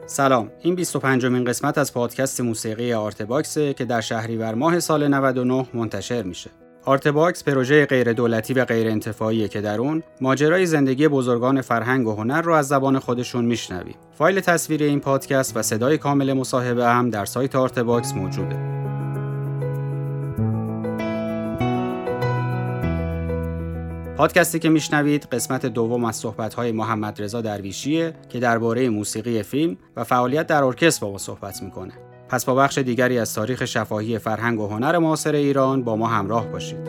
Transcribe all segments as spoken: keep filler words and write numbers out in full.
سلام، این بیست و پنجمین قسمت از پادکست موسیقی آرتباکسه که در شهریور ماه سال نود و نه منتشر میشه. آرتباکس پروژه غیر دولتی و غیر انتفاعیه که در اون ماجرای زندگی بزرگان فرهنگ و هنر رو از زبان خودشون میشنویم. فایل تصویری این پادکست و صدای کامل مصاحبه هم در سایت آرتباکس موجوده. پادکستی که میشنوید قسمت دوم از صحبت‌های محمد رضا درویشیه که درباره موسیقی فیلم و فعالیت در ارکستر با ما صحبت میکنه. پس با بخش دیگری از تاریخ شفاهی فرهنگ و هنر معاصر ایران با ما همراه باشید.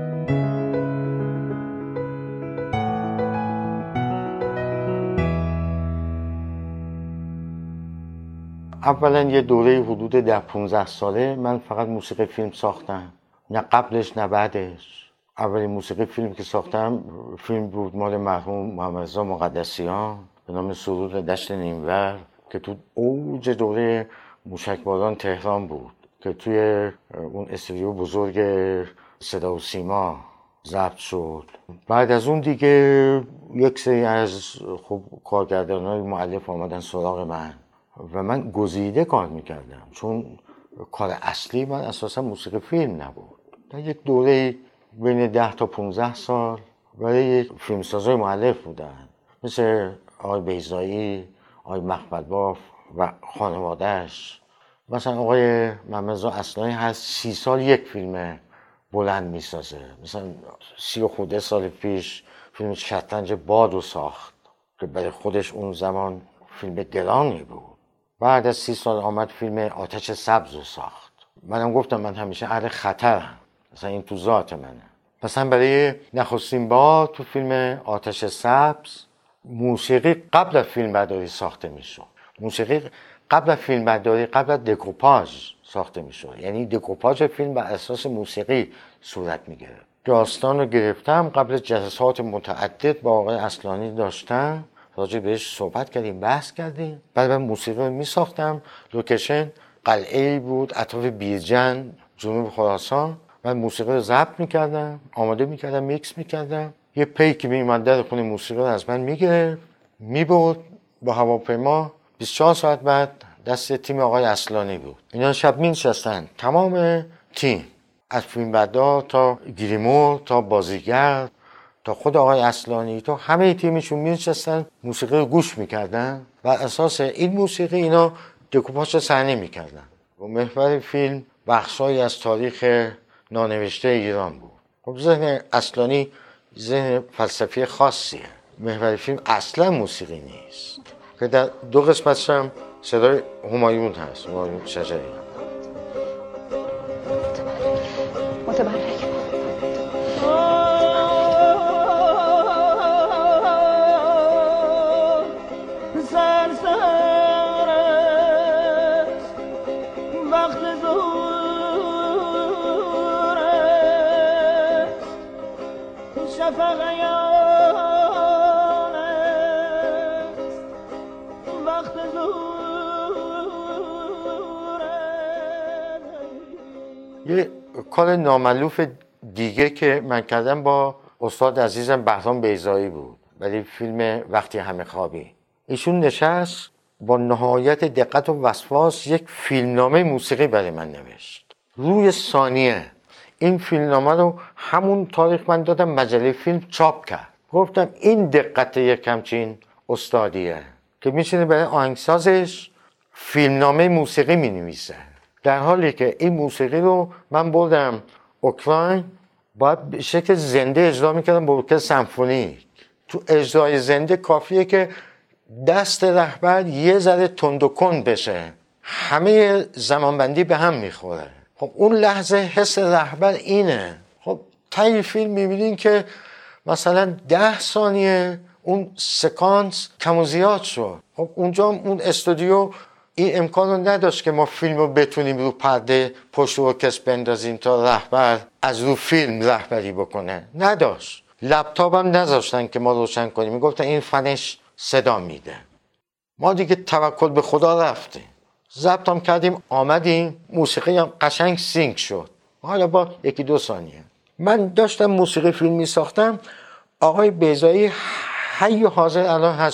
اولا یه دوره حدود ده پانزده ساله من فقط موسیقی فیلم ساختم، نه قبلش نه بعدش. اولین موسیقی فیلم که ساختم فیلم بود مال مرحوم محمد رضا مقدسیان به نام سرود دشت نیمور که تو اوج دوره موشکباران تهران بود که توی اون استودیو بزرگ صدا و سیما ضبط شد. بعد از اون دیگه یک سری از خب کارگردانای مؤلف آمدن سراغ من و من گزیده کار میکردم چون کار اصلی من اساسا موسیقی فیلم نبود. در یک دوره بین ده تا پانزده سال برای فیلمسازای مؤلف بودن مثل آقای بیضایی، آقای مخملباف و خانواده‌اش. مثلا آقای محمد رضا اصلانی هر سی سال یک فیلم بلند میسازه. مثلا سی و خورده سال پیش فیلم شطرنج باد رو ساخت که برای خودش اون زمان فیلم گرانی بود. بعد از سی سال آمد فیلم آتش سبز رو ساخت. منم گفتم من همیشه اهل خطرم، مثلا این تو ذات منه. مثلا برای نخستین بار تو فیلم آتش سبز موسیقی قبل از فیلم برداری ساخته میشد. موسیقی قبل از فیلم برداری قبل از دکوپاژ ساخته میشد، یعنی دکوپاژ فیلم بر اساس موسیقی صورت میگرفت. داستان رو گرفتم قبل جلسات متعدد با آقای اصلانی داشتم، راجع بهش صحبت کردیم، بحث کردیم. بعد من موسیقی رو میساختم. لوکیشن قلعه‌ای بود اطراف بیرجند جنوب خراسان. من موسیقی رو ضبط میکردم، آماده میکردم، میکس میکردم. یه پیک میومد در خونه موسیقی رو از من میگرفت، میبرد با هواپیما. بیست و چهار ساعت بعد دست تیم آقای اصلانی بود. اینا شب مینشستن، تمام تیم، از فیلمبردار تا گریمور تا بازیگر تا خود آقای اصلانی تا همه تیمشون مینشستن موسیقی رو گوش میکردن و اساس این موسیقی اینا دکوپاژ صحنه میکردن. و محور فیلم بخشایی از تاریخ نانوشته ایران بود. خب ذهن اصلانی ذهن فلسفی خاصیه. محور فیلم اصلا موسیقی نیست که در دو قسمتش هم صدای همایون هست، همایون شجری. متبرک یه کار نامألوف دیگه که من کردم با استاد عزیزم بهرام بیضایی بود برای فیلم وقتی همه خوابی. ایشون نشست با نهایت دقت و وسواس یک فیلمنامه موسیقی برای من نوشت. روی ثانیه این فیلمنامه رو همون تاریخ من دادم مجله فیلم چاپ کرد. گفتم این دقت یک همچین استادیه که میشینه برای آهنگسازش فیلمنامه موسیقی مینویسه، در حالی که این موسیقی رو من بردم اوکراین باید به شکل زنده اجرا میکردم با ارکستر سمفونیک. تو اجرای زنده کافیه که دست رهبر یه ذره تند و کند بشه، همه زمانبندی به هم میخوره. خب اون لحظه حس رهبر اینه. خب تایی فیلم میبینین که مثلا ده ثانیه اون سکانس کم و زیاد شد. خب اونجا اون استودیو این امکان رو نداشت که ما فیلم رو بتونیم رو پرده پشت ارکستر بندازیم تا رهبر از رو فیلم رهبری بکنه. نداشت. لپتاپ هم نذاشتن که ما روشن کنیم. میگفتن این فنش صدا میده. ما دیگه توکل به خدا رفتیم. ضبط هم کردیم، آمدیم، موسیقی هم قشنگ سینک شد. حالا با یکی دو ثانیه من داشتم موسیقی فیلم می ساختم. آقای بیضایی حی حاضر الان هست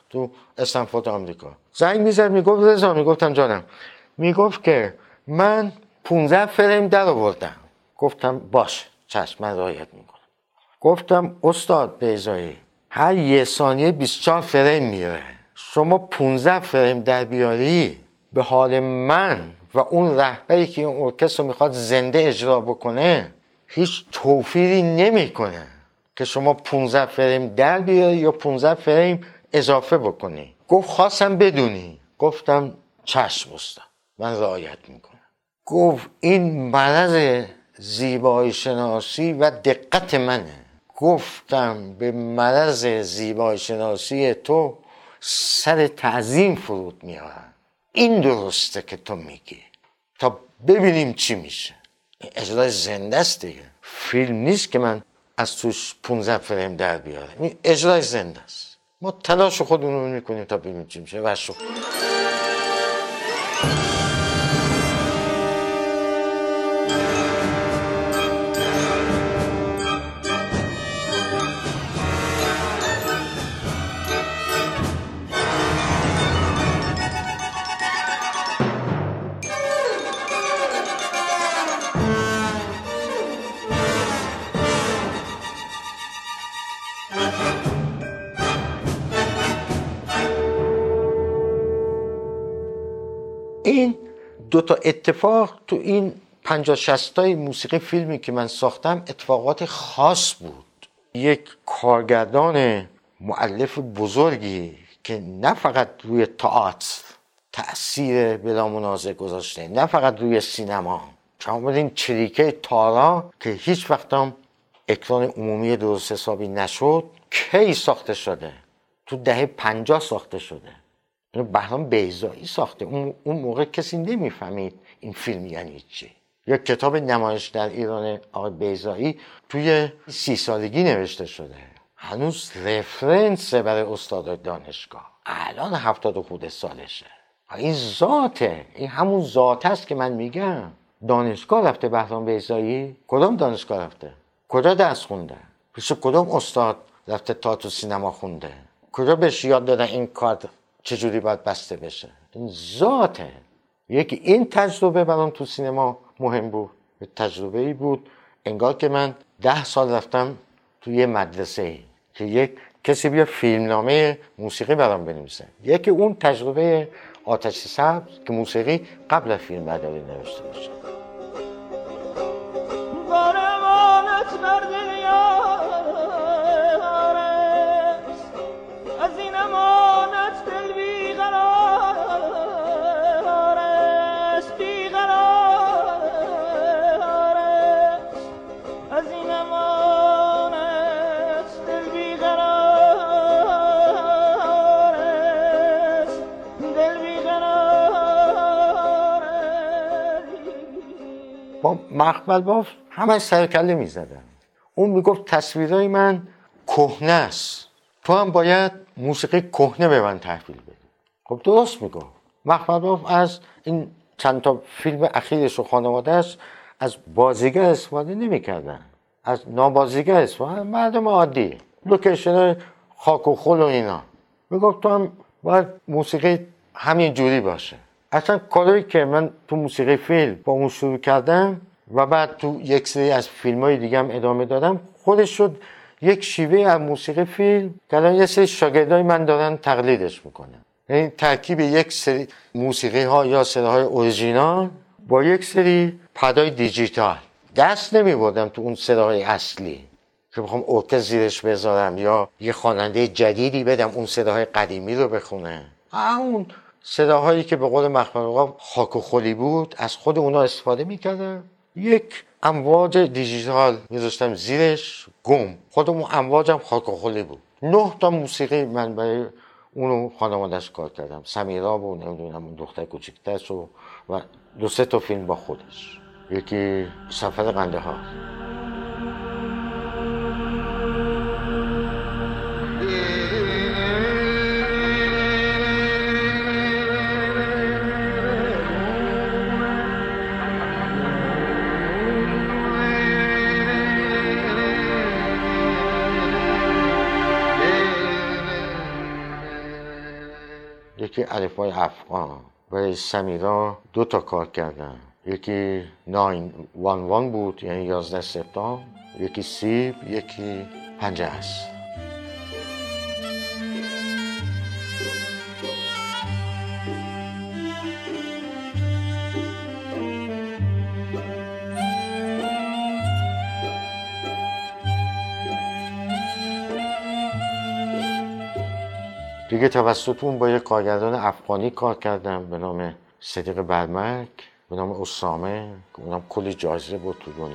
تو استنفورد آمریکا. زنگ میزد میگفت رضا، میگفتم جانم، میگفت که من پونزده فریم در آوردم. گفتم باش چشم من رعایت میکنم. گفتم استاد بیضایی هر یه ثانیه بیست و چهار فریم میره، شما پونزده فریم در بیاری به حال من و اون رهبری که اون ارکستر میخواد زنده اجرا بکنه هیچ توفیری نمیکنه که شما پونزده فریم در بیاری یا پونزده فریم اضافه بکنی. گفت خواستم بدونی. گفتم چشم استاد من رعایت میکنم. گفت این مرض زیبایی شناسی و دقت منه. گفتم به مرض زیبایی شناسی تو سر تعظیم فرود میارم. این درسته که تو میگی، تا ببینیم چی میشه. این اجرای زنده است دیگه، فیلم نیست که من از توش پونزده فریم در بیارم. این اجرای زنده است. ما تلاش خودمون میکنیم تا ببینیم چی میشه و شکر. این دو تا اتفاق تو این پنجاه شصت تای موسیقی فیلمی که من ساختم اتفاقات خاص بود. یک کارگردان مؤلف بزرگی که نه فقط روی تئاتر تأثیر بلا منازع گذاشته، نه فقط روی سینما. شما این چریکه تارا که هیچ وقت هم اکران عمومی درست حسابی نشد، کی ساخته شده؟ تو دهه پنجاه ساخته شده. اینو بهرام بیضایی ساخته. اون اون موقع کسی نمیفهمید این فیلم یعنی چی. یک کتاب نمایش در ایران آقای بیضایی توی سی سالگی نوشته شده، هنوز رفرنس برای استادای دانشگاه. الان هفتاد و خورده سالشه. این ذاته، این همون ذات است که من میگم. دانشگاه رفته بهرام بیضایی؟ کدام دانشگاه رفته؟ کجا درس خونده؟ پیش کدام استاد رفته تئاتر و سینما خونده؟ کجا بهش یاد دادن این کار چجوری باید بسته بشه؟ این ذاته. یکی این تجربه برام تو سینما مهم بود. تجربه ای بود انگار که من ده سال رفتم توی یه مدرسه که یک کسی بیا فیلمنامه موسیقی برام بنویسه. یکی اون تجربه آتش سبز که موسیقی قبل از فیلم برداری نوشته باشه. با مقبل باف همه سرکله می زدن. اون میگفت تصویرهای من کهنه است، تو هم باید موسیقی کهنه به من تحویل بدی. خب درست میگفت. مقبل باف از این چند تا فیلم اخیرش و خانوادهش از بازیگر استفاده نمی کردن، از نابازیگر استفاده، مردم عادی، لوکیشن خاک و خل و اینا. میگفت تو هم باید موسیقی همین جوری باشه. اصلا کاری که من تو موسیقی فیلم با اون شروع کردم و بعد تو یک سری از فیلم‌های دیگه هم ادامه دادم، خودش شد یک شیوه از موسیقی فیلم که الان یه سری شاگردای من دارن تقلیدش میکنن. یعنی ترکیب یک سری موسیقی ها یا صداهای اورجینال با یک سری پدای دیجیتال. دست نمیبردم تو اون صداهای اصلی که بخوام ارکستر زیرش بذارم یا یه خواننده جدیدی بدم اون صداهای قدیمی رو بخونه. اون صداهایی که به قول مخمل آقا خاک و خلی بود از خود اونا استفاده میکردم. یک امواج دیجیتال میذاشتم زیرش گم، خودمون امواجم خاک و خلی بود. نه تا موسیقی من برای اونو خانواده‌اش کار کردم. سمیرا بود، نمیدونم اون دختر کوچیک‌ترش و و دو سه تا فیلم با خودش. یکی سفر قنده ها. یکی الفبای افغان. برای سمیرا دو تا کار کردم، یکی نه یک یک بود یعنی یازده سپتامبر، یکی سیب، یکی پنجه است. دیگه توسط اون با یک کارگردان افغانی کار کردم به نام صدیق برمک، به نام اسامه، که اونم کلی جایزه بود تو دنیا.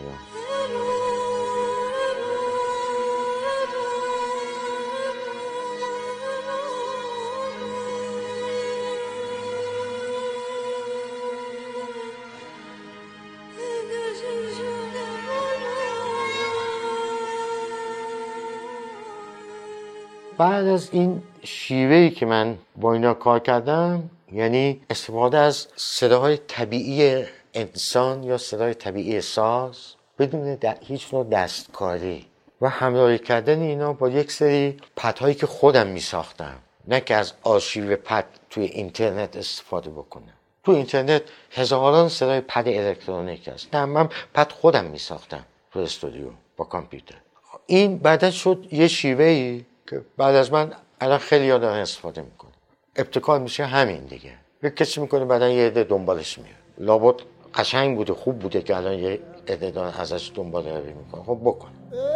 بعد از این شیوهی که من با اینا کار کردم، یعنی استفاده از صداهای طبیعی انسان یا صدای طبیعی ساز بدون هیچ نوع دستکاری و همراهی کردن اینا با یک سری پدهایی که خودم می ساختم، نه که از آرشیو پد توی اینترنت استفاده بکنم. تو اینترنت هزاران صدای پد الکترونیک هست، نه من پد خودم می ساختم تو استودیو با کامپیوتر. این بعد شد یه شیوهی که بعد از من الان خیلی ها دارن استفاده میکنه. ابتکار میشه همین دیگه. یک کسی میکنه بعدا یه عده دنبالش میاد. لابد قشنگ بوده، خوب بوده که الان یه عده دارن ازش دنبال روی میکنه. خب بکن.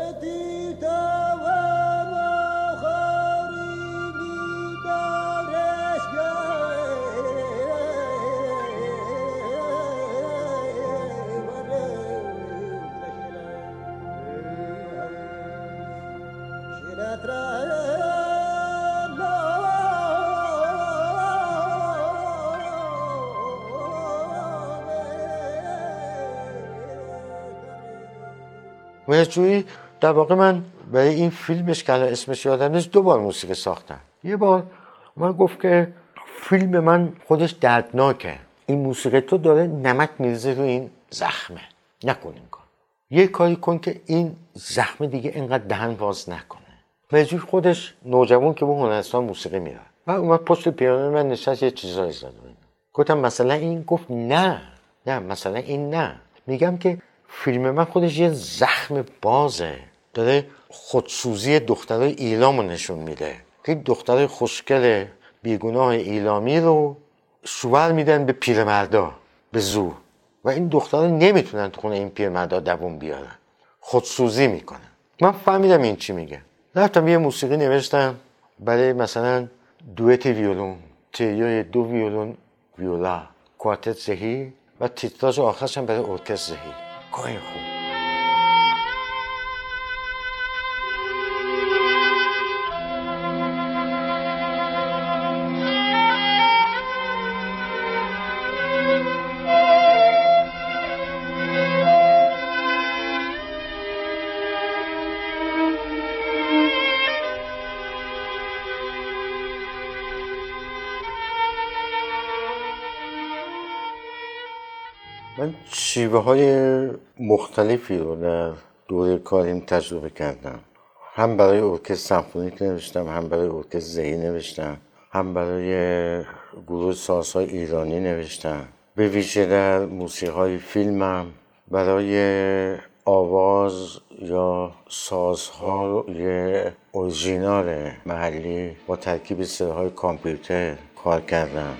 مهرجویی در واقع من برای این فیلمش که الان اسمش یادم نیست دو بار موسیقی ساختم. یه بار من گفت که فیلم من خودش دردناکه، این موسیقی تو داره نمک میریزه رو این زخمه، نکن این کار، یه کاری کن که این زخم دیگه اینقدر دهن باز نکنه. مهرجویی خودش نوجوان که به هنرستان موسیقی میره و اومد پشت پیانو من نشست یه چیزایی زد. گفتم مثلا این، گفت نه نه مثلا این نه. میگم که فیلم من خودش یه زخم بازه، داره خودسوزی دخترای ایلامو نشون میده که دخترای خوشگل بیگناه ایلامی رو شوهر میدن به پیرمردا به زور و این دخترها نمیتونن تو خونه این پیرمردا دووم بیارن، خودسوزی میکنن. من فهمیدم این چی میگه. رفتم یه موسیقی نوشتم برای مثلا دوئت ویولون، تریوی دو ویولون ویولا، کوارتت زهی و تیتراژ آخرش هم برای ارکستر زهی. کاری خوب. من شیوه های مختلفی رو در دوره کاریم تجربه کردم. هم برای ارکستر سمفونیک نوشتم، هم برای ارکستر زهی نوشتم، هم برای گروه سازهای ایرانی نوشتم. به ویژه در موسیقی فیلمم برای آواز یا سازهای اورژینال محلی با ترکیب صداهای کامپیوتر کار کردم.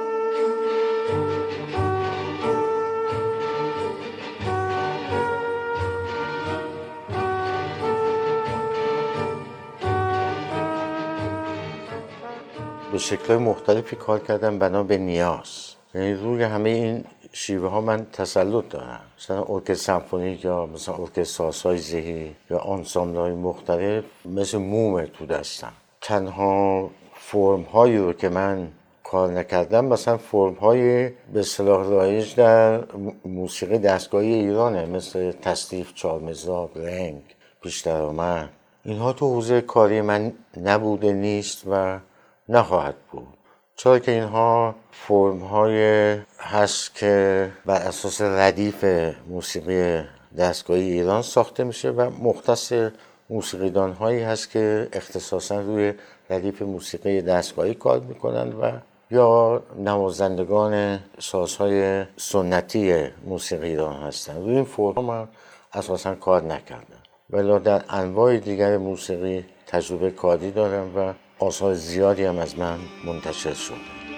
به شکل‌های مختلفی کار کردم بنا به نیاز. یعنی روی همه این شیوه ها من تسلط دارم. مثلا ارکستر سمفونیک یا مثلا ارکستر سازهای زهی یا آنسامبل‌های مختلف مثل موم تو دستم. تنها فرم هایی رو که من کار نکردم مثلا فرم های به اصطلاح رایج در موسیقی دستگاهی ایرانه، مثل تصنیف، چهارمزراب، رنگ، پیش‌درآمد. اینها تو حوزه کاری من نبوده، نیست و نخواهد بود، چرا که اینها فرم های هست که بر اساس ردیف موسیقی دستگاهی ایران ساخته میشه و مختص موسیقیدان هایی هست که اختصاصا روی ردیف موسیقی دستگاهی کار میکنن و یا نوازندگان سازهای سنتی موسیقی ایران هستن. روی این فرم من اساسا کار نکردم، ولی در انواع دیگر موسیقی تجربه کاری دارم و آثار زیادی هم از من منتشر شده.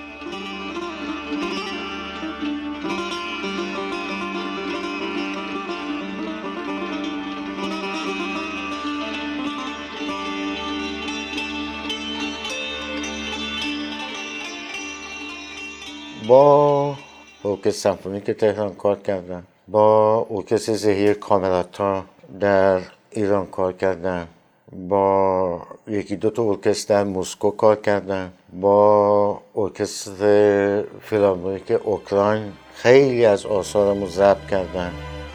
با ارکستر سمفونیک تهران کار کردم، با ارکستر زهیر کامراتا در ایران کار کردم، با یکی دو تا ارکستر در مسکو کار کردم، با ارکستر فیلارمونیک اوکراین خیلی از آثارمو ضبط کردم.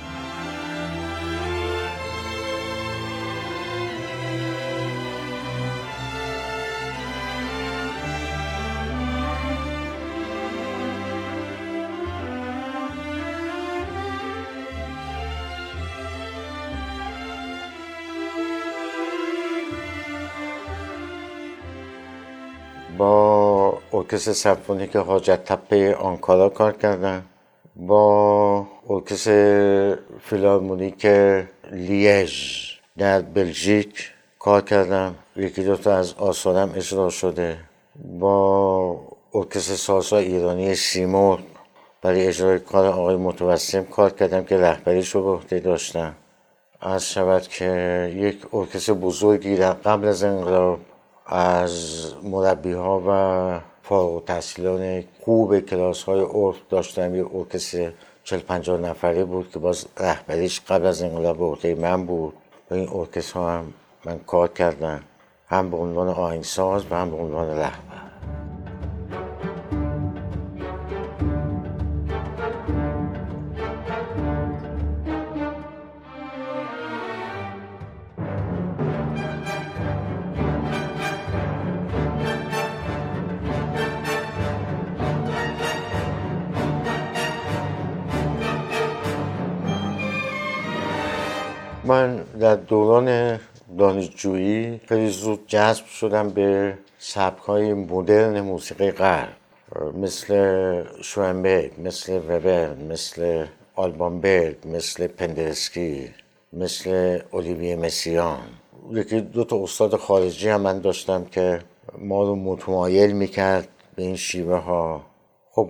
با ارکستر سمفونیک حاجت تپه آنکارا کار کردم، با ارکستر فیلارمونیک لیژ در بلژیک کار کردم، یکی دو تا از آثارم اجرا شده. با ارکستر سازها ایرانی سیمرغ برای اجرای کار آقای متوسم کار کردم که رهبریش رو به عهده داشتم. عرض شود که یک ارکستر بزرگی در قبل از انقلاب از مربی ها و فارغ التحصیلان خوب کلاس های عرف داشتم. یک ارکستر چهل پنجاه نفره بود که باز رهبریش قبل از انقلاب به عهده من بود. با این ارکستر هم من کار کردم، هم به عنوان آهنگساز و هم به عنوان رهبر. من در دوران دانشجویی خیلی زود جذب شدم به سبک‌های مدرن موسیقی غرب، مثل شوئنبرگ، مثل وبر، مثل آلبان برگ، مثل پندرسکی، مثل اولیویه مسیان. یکی دو تا استاد خارجی هم من داشتم که ما رو متمایل میکرد به این شیوه ها. خب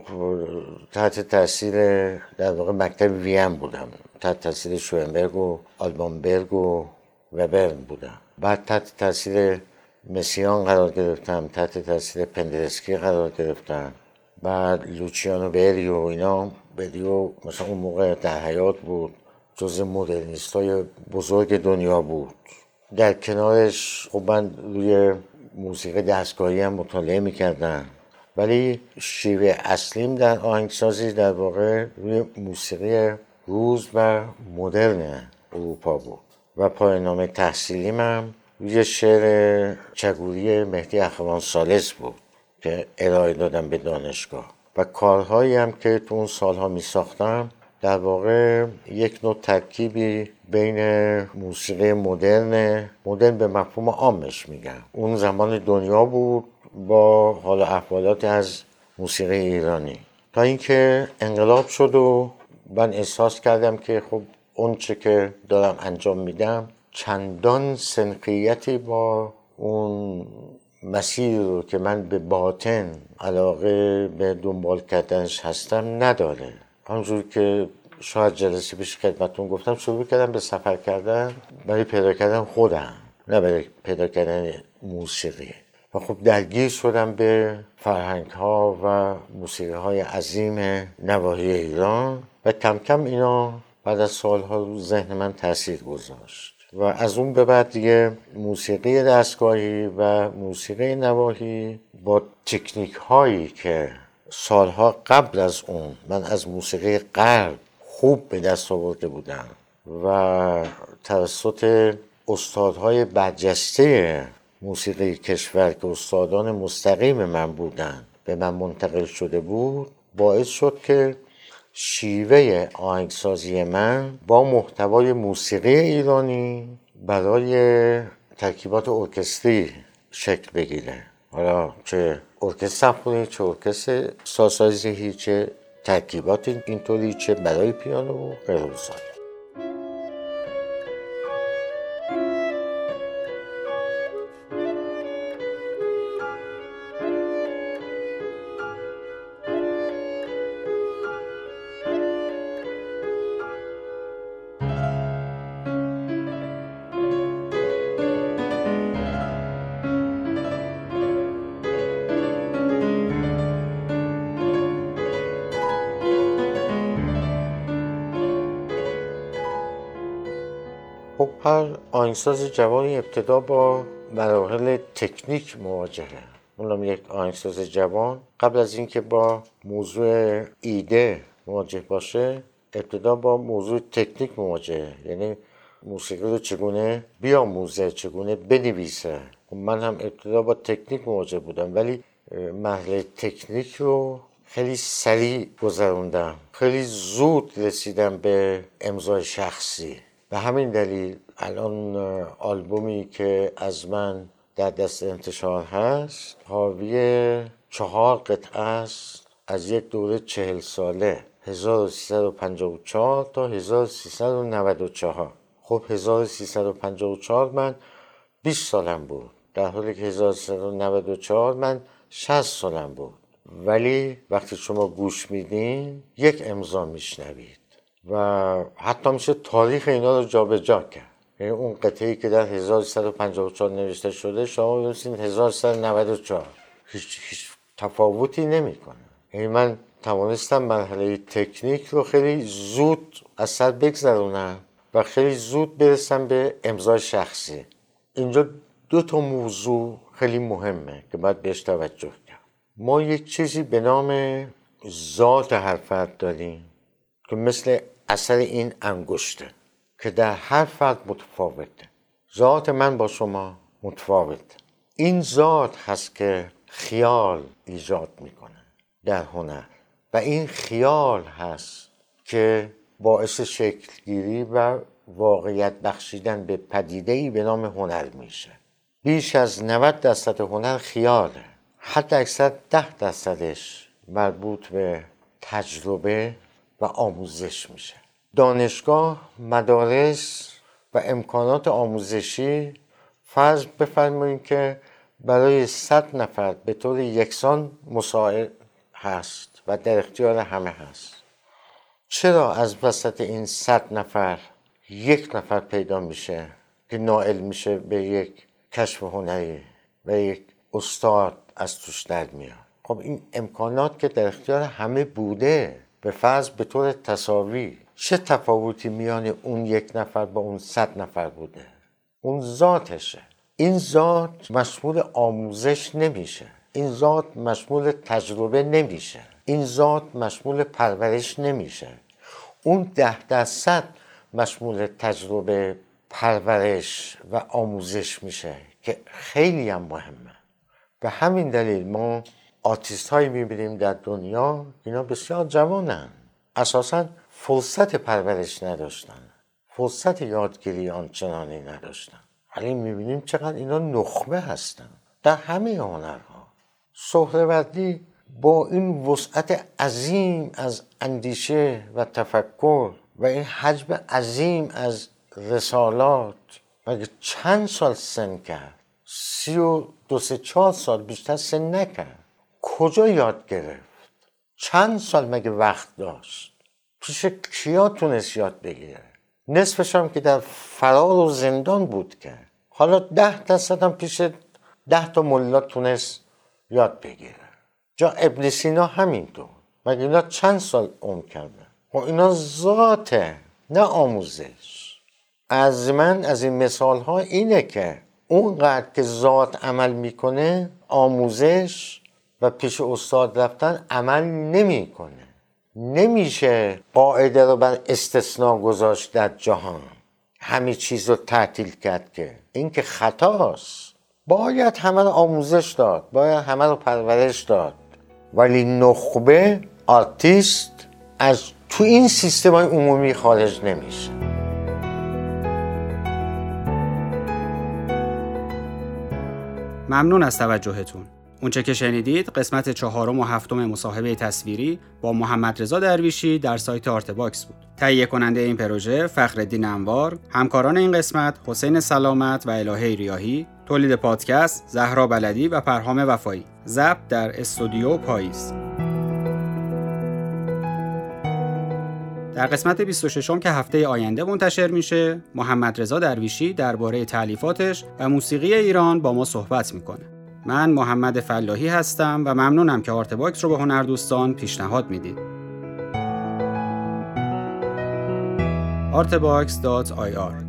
تحت تاثیر در واقع مکتب وین بودم، تحت تاثیر شوئنبرگ و آلبان برگ و وبر بودم. بعد تحت تاثیر مسیان قرار گرفتم، تحت تاثیر پندرسکی قرار گرفتم. بعد لوچیانو بریو و اینا، بریو مثلا اون موقع در حیات بود، جز مدرنیستای بزرگ دنیا بود. در کنارش خب من روی موسیقی دستگاهی هم مطالعه میکردم، ولی شیوه اصلیم در آهنگسازی در واقع روی موسیقی روز و مدرن اروپا بود و پایان‌نامه تحصیلیم هم روی شعر چگوری مهدی اخوان ثالث بود که ارائه دادم به دانشگاه. و کارهایی هم که تو اون سالها می ساختم در واقع یک نوع ترکیبی بین موسیقی مدرن مدرن به مفهوم عامش میگم اون زمان دنیا بود با حال احوالات از موسیقی ایرانی، تا اینکه انقلاب شد و من احساس کردم که خب اون چه که دارم انجام میدم چندان سنخیتی با اون مسیر رو که من به باطن علاقه به دنبال کردنش هستم نداره. همونجور که شاید جلسه پیش خدمتتون گفتم، شروع کردم به سفر کردن برای پیدا کردن خودم، نه برای پیدا کردن موسیقی. و خب درگیر شدم به فرهنگ ها و موسیقی های عظیم نواحی ایران و کم کم اینا بعد از سالها رو ذهن من تاثیر گذاشت و از اون به بعد دیگه موسیقی دستگاهی و موسیقی نواحی با تکنیک هایی که سالها قبل از اون من از موسیقی غرب خوب به دست آورده بودم و توسط استادهای برجسته موسیقی کشور که استادان مستقیم من بودن به من منتقل شده بود، باعث شد که شیوه آهنگسازی من با محتوای موسیقی ایرانی برای ترکیبات ارکستری شکل بگیره. حالا چه ارکستر سمفونی، چه ارکستر سازسازی، چه ترکیبات اینطوری، چه برای پیانو و غیر و سایر. خب هر آهنگساز جوانی ابتدا با مراحل تکنیک مواجهه. اونم یک آهنگساز جوان قبل از اینکه با موضوع ایده مواجه باشه، ابتدا با موضوع تکنیک مواجهه، یعنی موسیقی رو چگونه بیاموزه، چگونه بنویسه. من هم ابتدا با تکنیک مواجه بودم، ولی مرحله تکنیک رو خیلی سریع گذروندم، خیلی زود رسیدم به امضای شخصی. به همین دلیل الان آلبومی که از من در دست انتشار هست حاوی چهار قطعه است از یک دوره چهل ساله، هزار و سیصد و پنجاه و چهار تا هزار و سیصد و نود و چهار. خب هزار و سیصد و پنجاه و چهار من بیست سالم بود، در حالی که هزار و سیصد و نود و چهار من شصت سالم بود. ولی وقتی شما گوش میدین یک امضا میشنوید و حتی میشه تاریخ اینا رو جابجا کرد. یعنی اون قطعه‌ای که در هزار و سیصد و پنجاه و چهار نوشته شده شما ببینید هزار و سیصد و نود و چهار هیچ, هیچ تفاوتی نمیکنه. یعنی من توانستم مرحله تکنیک رو خیلی زود از سر بگذرونم و خیلی زود برسم به امضای شخصی. اینجا دو تا موضوع خیلی مهمه که باید بهش توجه کرد. ما یک چیزی به نام ذات هر فرد داریم که مثل اثر این انگشته که در هر فرد متفاوته. ذات من با شما متفاوته. این ذات هست که خیال ایجاد میکنه در هنر و این خیال هست که باعث شکلگیری و واقعیت بخشیدن به پدیده‌ای به نام هنر میشه. بیش از نود درصد هنر خیاله، حتی اکثر ده درصدش مربوط به تجربه و آموزش میشه. دانشگاه، مدارس و امکانات آموزشی فرض بفرمایید که برای صد نفر به طور یکسان مساعد هست و در اختیار همه هست. چرا از وسط این صد نفر یک نفر پیدا میشه که نائل میشه به یک کشف هنری و یک استاد از توش در میاد؟ خب این امکانات که در اختیار همه بوده، به فرض به طور تساوی، چه تفاوتی میان اون یک نفر با اون صد نفر بوده؟ اون ذاتشه. این ذات مشمول آموزش نمیشه، این ذات مشمول تجربه نمیشه، این ذات مشمول پرورش نمیشه. اون ده درصد مشمول تجربه، پرورش و آموزش میشه که خیلی هم مهمه. به همین دلیل ما آرتیست هایی میبینیم در دنیا اینا بسیار جوانن، اساساً فرصت پرورش نداشتن، فرصت یادگیری آنچنانی نداشتن، ولی میبینیم چقدر اینا نخبه هستن در همه هنرها. سهروردی با این وسعت عظیم از اندیشه و تفکر و این حجم عظیم از رسالات مگه چند سال سن کرد؟ سی و دو سه چهار سال بیشتر سن نکرد. کجا یاد گرفت؟ چند سال مگه وقت داشت؟ پیش کیا تونست یاد بگیره؟ نصفش هم که در فرار و زندان بود که حالا ده درصد هم پیش ده تا ملا تونست یاد بگیره. جا ابن سینا همینطور، مگه اینا چند سال عمر کردن؟ و اینا ذاته نه آموزش. از من از این مثال ها اینه که اونقدر که ذات عمل میکنه، آموزش و پیش استاد رفتن عمل نمیکنه. نمیشه قاعده رو بر استثناء گذاشت در جهان، همه چیز رو تعطیل کرد که این که خطاست. باید همه رو آموزش داد، باید همه رو پرورش داد، ولی نخبه آرتیست از تو این سیستم های عمومی خارج نمیشه. ممنون از توجهتون. اونچه که شنیدید قسمت چهارم و هفتم مصاحبه تصویری با محمد رضا درویشی در سایت آرتباکس بود. تهیه کننده این پروژه فخرالدین انوار، همکاران این قسمت حسین سلامت و الهه ریاحی، تولید پادکست زهرا بلدی و پرهام وفایی، ضبط در استودیو پاییز. در قسمت بیست و ششم که هفته آینده منتشر میشه، محمد رضا درویشی درباره تألیفاتش و موسیقی ایران با ما صحبت میکنه. من محمد فلاحی هستم و ممنونم که آرتباکس رو به هنردوستان پیشنهاد میدید. آرتباکس دات آی آر